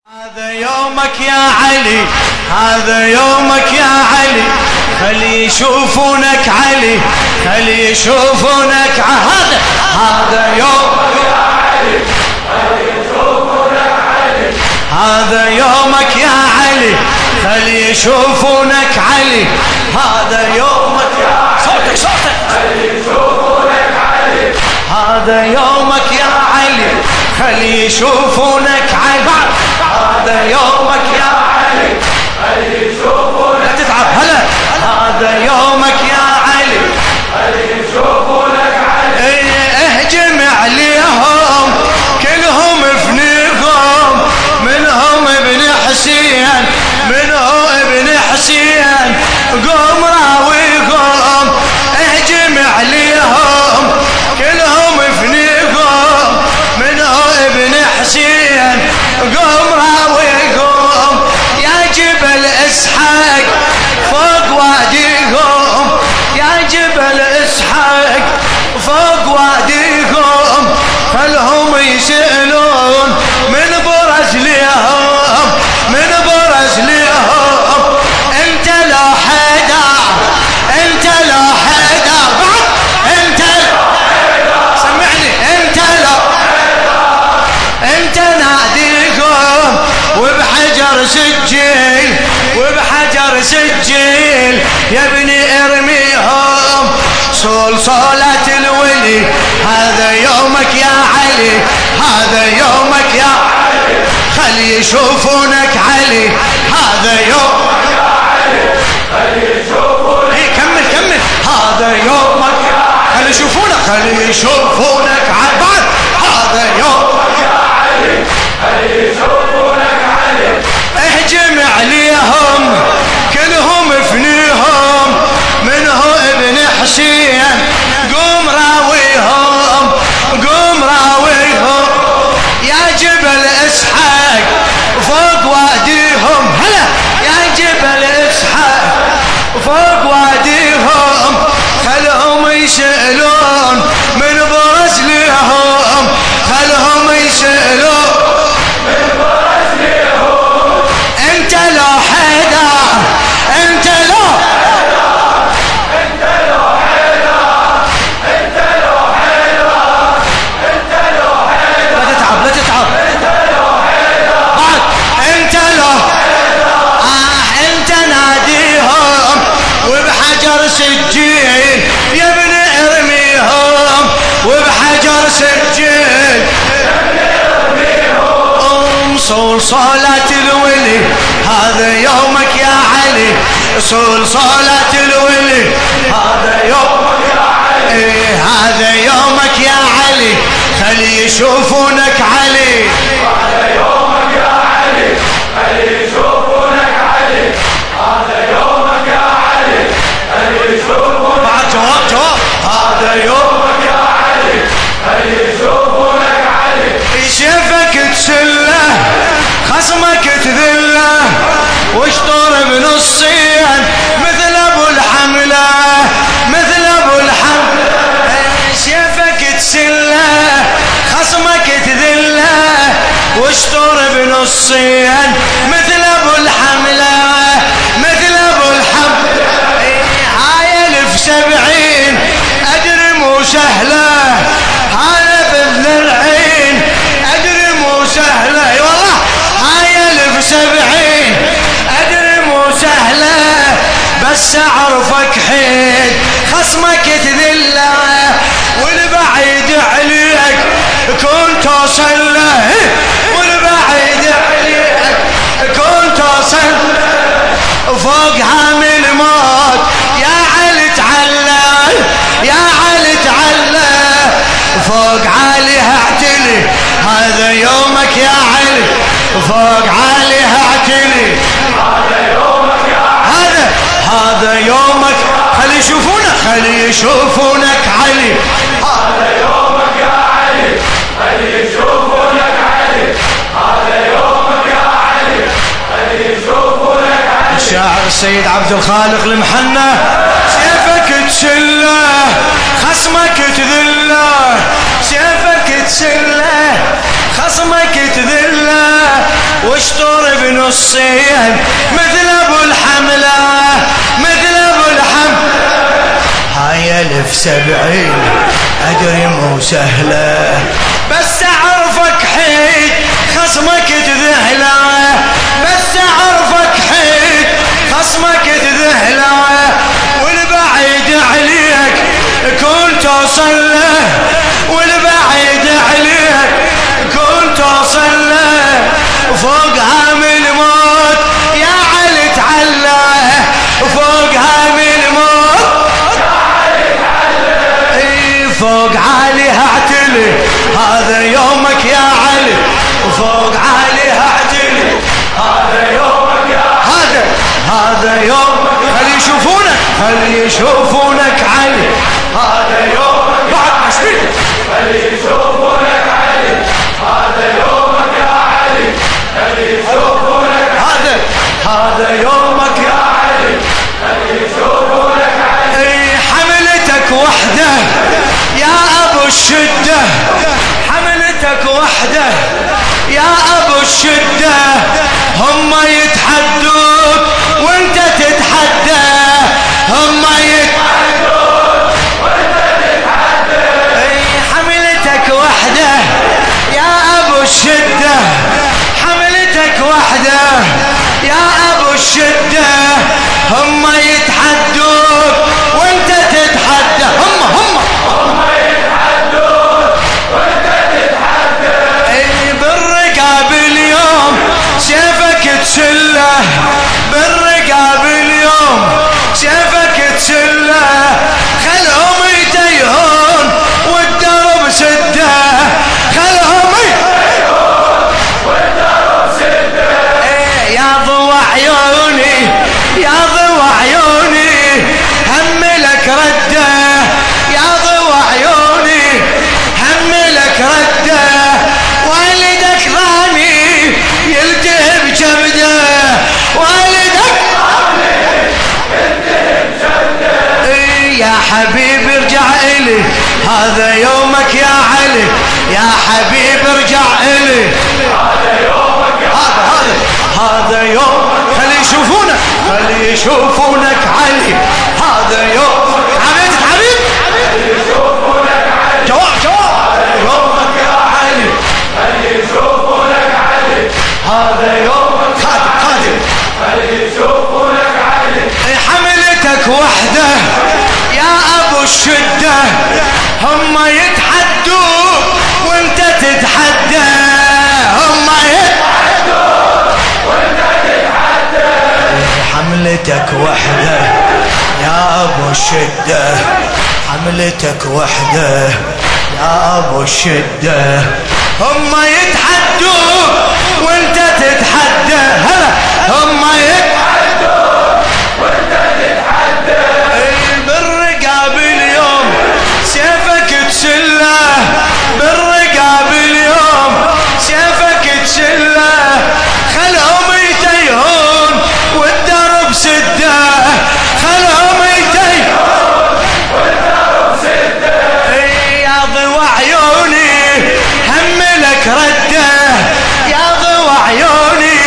هذا يومك يا علي، هذا يومك يا علي، خلي يشوفونك علي، خلي يشوفونك هذا يومك يا علي، خلي يشوفونك علي، هذا يومك يا علي، خلي يشوفونك علي، هذا يومك يا علي، صوتك خلي يشوفونك علي، هذا يومك يا علي، خلي يشوفونك علي، هذا يومك يا علي، خلي يشوفونك، لا تتعب هلا، هذا يومك يا علي، خلي يشوفونك علي، اهجم عليهم كلهم افنيهم، منهم ابن حسين، منهم ابن حسين، قوم راويهم، اهجم عليهم كلهم افنيهم، منهم ابن حسين، قوم راويهم، يا جبل اسحاق فوق واديهم، يا جبل اسحاق فوق واديهم، خلهم يسألون من برز ليهم، من برز ليهم، انت لو حيدر، انت لو حيدر، انت لو حيدر، سمعني، انت لو حيدر، انت ناديهم وبحجر سجيل، وبحجر سجيل يا ابني ارميهم، صولة الولي، هذا يومك يا علي، هذا يومك يا علي، خلي يشوفونك علي، هذا يومك يا علي، خلي يشوفونك، ايه كمل كمل، هذا يومك يا علي، خلي يشوفونك، خلي يشوفونك علي، بعد هذا يومك يا علي، خلي يشوفونك علي، اهجم عليهم كلهم افنيهم، منه ابن حسين، قوم راويهم، قوم راويهم، يا جبل اسحاق فوق واديهم، هلا يا جبل اسحاق فوق واديهم، خلهم يسألون من برز لهم، خلهم يسألون من برز لهم، انت لو حيدر، انت لو حيدر، انت لو حيدر، انت لو حيدر، انت لو حيدر، لا تتعب لا تتعب، انت لو حيدر، بعد انت لو حيدر، انت ناديهم وبحجر سجيل يا ابني ارميهم، وبحجر سجيل يا ابني ارميهم، صولة الولي، هذا يومك يا علي، صولة الولي، هذا يومك يا علي، هذا يومك يا علي، خلي يشوفونك علي، هذا يومك يا علي، خلي يشوفونك علي، هذا يومك يا علي، خلي يشوفونك، بعد جواب جواب، هذا يومك يا علي، خلي يشوفونك علي، سيفك تسله خصمك تذله، واشطر بنصين مثل ابو الحمله، مثل ابو الحمله، سيفك تسله خصمك تذله، واشطر بنصين مثل ابو الحمله، مثل ابو الحمله، هاي 1070 ادري مو سهله، هاي بالذرعين ادري مو سهله، اي والله هاي 1070 ادري مو سهله، بس اعرفك حيل خصمك تذله، والبعيد عليك كنت توصل له، والبعيد عليك كنت توصل له، فوق هام الموت يا علي تعلى، يا علي تعلى، فوق عليها اعتلي، هذا يومك يا علي، فوق عليها اعتلي، هذا يومك يا علي، هذا يومك، خلي يشوفونك، خلي يشوفونك علي، هذا يومك يا علي، خلي يشوفونك علي، هذا يومك يا علي، خلي يشوفونك علي، الشاعر السيد عبد الخالق المحنى، سيفك تسله خصمك تذله، سيفك تسله خصمك تذله، واشطر الصين مثل ابو الحملة مثل ابو الحملة. هاي 1070 ادري مو سهلة بس اعرفك حيد خصمك تذهله بس اعرفك حيد خصمك تذهله والبعيد عليك كنت توصل له والبعيد عليك كنت توصل له فوق هام الموت يا علي تعلى فوق هام الموت فوق علي اعتلي هذا يومك يا علي وفوق علي اعتلي هذا يومك يا هذا يومك خلي يشوفونك خلي يشوفونك علي هذا يومك بعد مشبيه خلي يشوفونك علي هذا يومك يا علي خلي يشوفونك هذا يومك يا علي خلي يشوفونك علي. حملتك وحده يا ابو الشده حملتك وحده يا ابو الشده هم يتحدوك وانت تتحدى هم يتحدوك وانت تتحدى. حملتك وحده يا ابو الشده حملتك وحده يا ابو الشده هم يتحدوك وانت تتحدى هم يتحدوك وانت تتحدى. بالرقاب اليوم سيفك تسله بالرقاب اليوم سيفك تسله خلهم يتيهون والدرب سده خلهم يتيهون والدرب سده. يا ضوى عيوني يا ضوى عيوني هملك رده يا ضوى عيوني هملك رده والدك ضاني يلتهب جبده والدك ضاني يلتهب جبده. يا حبيبي ارجع إلي هذا يومك يا علي يا حبيبي ارجع إلي هذا يومك يا علي هذا يوم خلي يشوفونك خلي يشوفونك علي هذا يوم حبيبك حبيب خلي يشوفونك علي جواب هذا يومك يا علي خلي يشوفونك علي هذا يومك خادم خلي يشوفونك علي. حملتك وحده يا ابو الشده هم يتحدوك وانت تتحدى هم يتحدوك وانت تتحدى. حملتك وحده يا ابو الشده حملتك وحده يا ابو الشده هم يتحدوك وانت تتحدى هلا هم يتحدوك وانت تتحدى. بالرقاب اليوم سيفك تسله بالرقاب اليوم سيفك تسله خلهم يتيهون والدرب سده خلهم يتيهون والدرب سده. يا ضوى عيوني هملك رده يا ضوى عيوني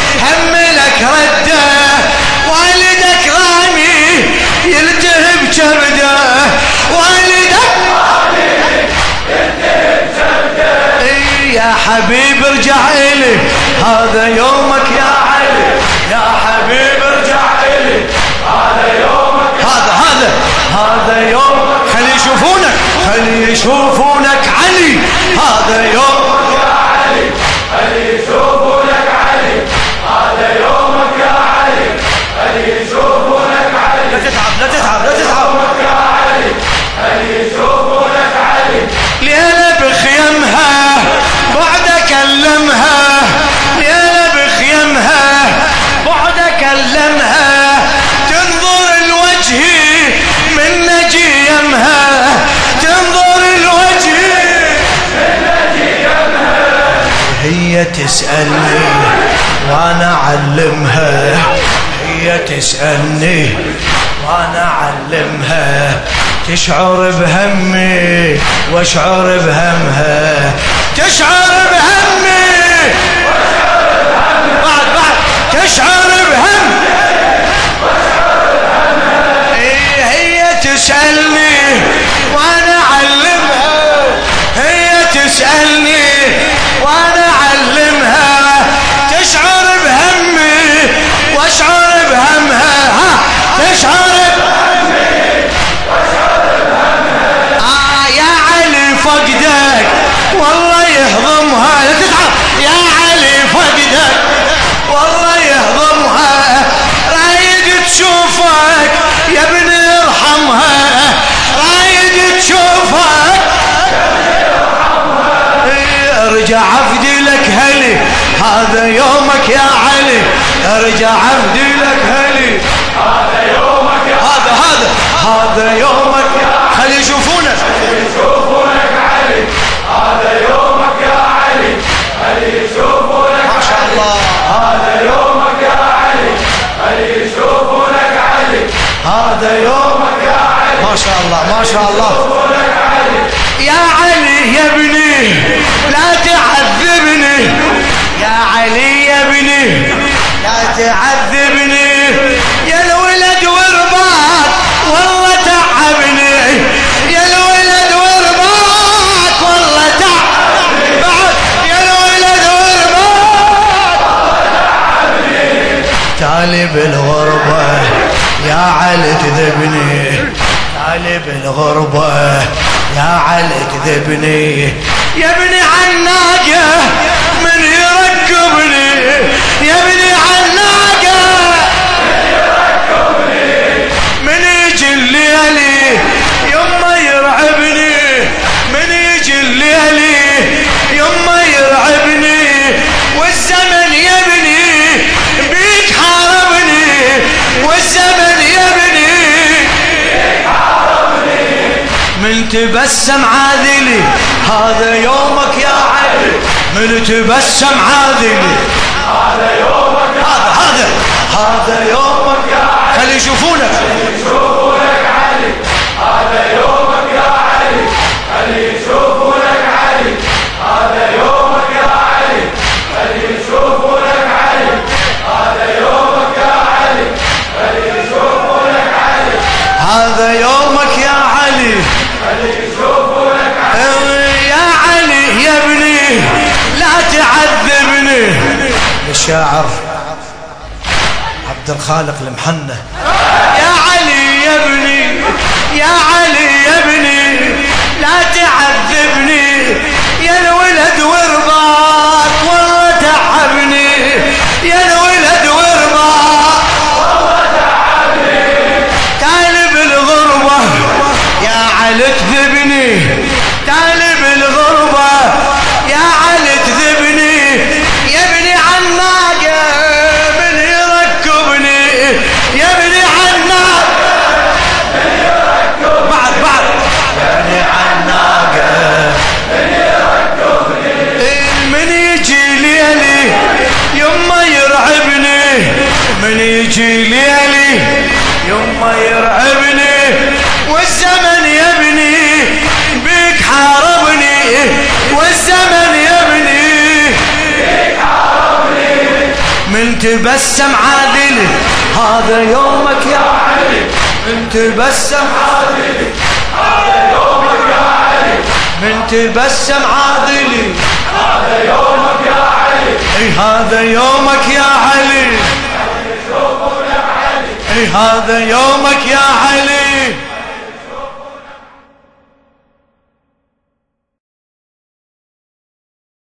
هملك رده والدك راني يلتهب جبده والدك راني يلتهب جبده. يا حبيب ارجع إلي هذا يومك يا علي يا حبيب ارجع إلي هذا يومك هذا يوم خلي يشوفونك خلي يشوفونك علي هذا يومك يا علي خلي يشوفونك علي هذا يومك يا علي خلي يشوفونك علي. لا تتعب يومك يا علي خلي يشوفونك علي. ليلة بخيمها بعدك كلمها ليلة بخيمها بعدك كلمها تنظر الوجه من نجي يمها تنظر الوجه من نجي يمها. هي تسألني وانا اعلمها هي تسألني وانا اعلمها تشعر بهمي واشعر بهمها تشعر بهمي واشعر بهمها. بعد هذا يومك يا علي ارجع افدي لك هلي هذا يومك يا هذا يومك يا خلي يشوفونك علي هذا يومك يا علي خلي يشوفونك ما شاء الله هذا يومك يا علي خلي يشوفونك علي هذا يومك يا علي ما شاء الله ما شاء الله يا علي يا ابني لا تعذبني يا علي يا ابني لا تعذبني يا الولد ورباك والله تعبني يا الولد ورباك والله تعبني بعد يا الولد ورباك تعبني تالي بالغربة يا علي كذبني تالي بالغربة يا علي كذبني يا ابني عناقة من يركبني يا ابني عناقة من يركبني من يجي الليالي يما يرعبني من يجي الليالي يما يرعبني والزمن يا ابني بيك حاربني والزمن يا ابني من تبسم عاذلي هذا يومك يا علي من تبسم عاذلي هذا يومك هذا يومك يا علي خلي يشوفونك علي هذا يومك يا علي خلي يشوفونك علي هذا يومك يا علي خلي يشوفونك علي هذا يومك يا علي خلي يشوفونك علي هذا يومك يا علي يا علي يا ابني لا تعذبني الشاعر عبد الخالق المحنة يا علي يا ابني يا علي يا ابني لا تعذبني يا الولد ورباك والله تعبني يا الولد ورباك والله تعبني تالي بالغربة يا علي تذبني تالي بالغربة يا علي تذبني يا ابني عناقة من يركبني يا ابني عناقة من يركبني بعد يا ابني عناقة من يركبني من يجي ليلي يما يرعبني من يجي ليلي يما يرعبني والزمن يا ابني بيك حاربني والزمن يا ابني بيك حاربني من تبسم عادلي هذا يومك يا علي من تبسم عادلي هذا يومك يا علي من تبسم عادلي هذا يومك يا علي هذا يومك يا علي هذا يومك يا